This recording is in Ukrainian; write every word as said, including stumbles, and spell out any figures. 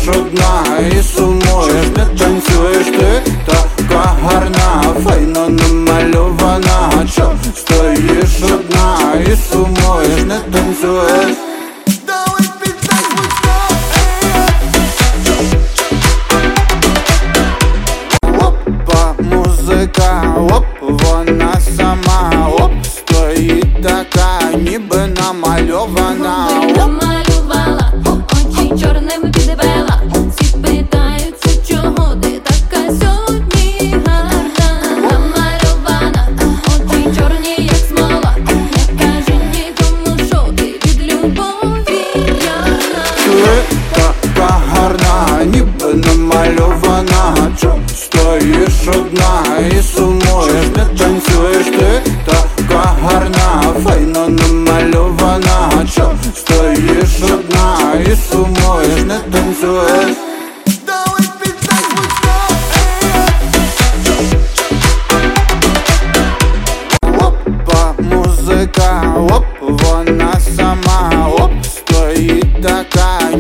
одна і сумуєш, не танцюєш, ти така гарна, файно намальована. Чо стоїш одна і сумуєш, не танцюєш? Опа, музика, оп, вона сама, оп, стоїть така, ніби намальована. Намалювала, очі чорними підвела. Всі питаються, чого ти така сьогодні гарна. Намальована, очі чорні, як смола. Не кажи нікому, що ти від любові п'яна. Ти така гарна, ніби намальована. Чо стоїш одна і сумуєш?